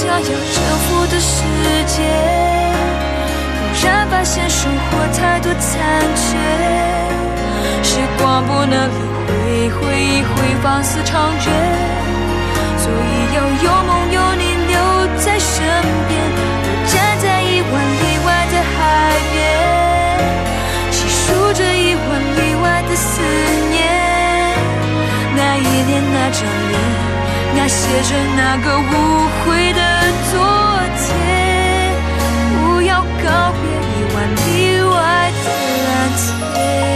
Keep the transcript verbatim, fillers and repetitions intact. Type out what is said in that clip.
想要征服的世界，突然发现生活太多残缺，时光不能理会，回忆会放肆长远，所以要有梦有你留在身边，我站在一万里外的海边，细数着一万里外的思念，那一年那张脸，那写着那个无悔的昨天，不要告别一万里外的蓝天。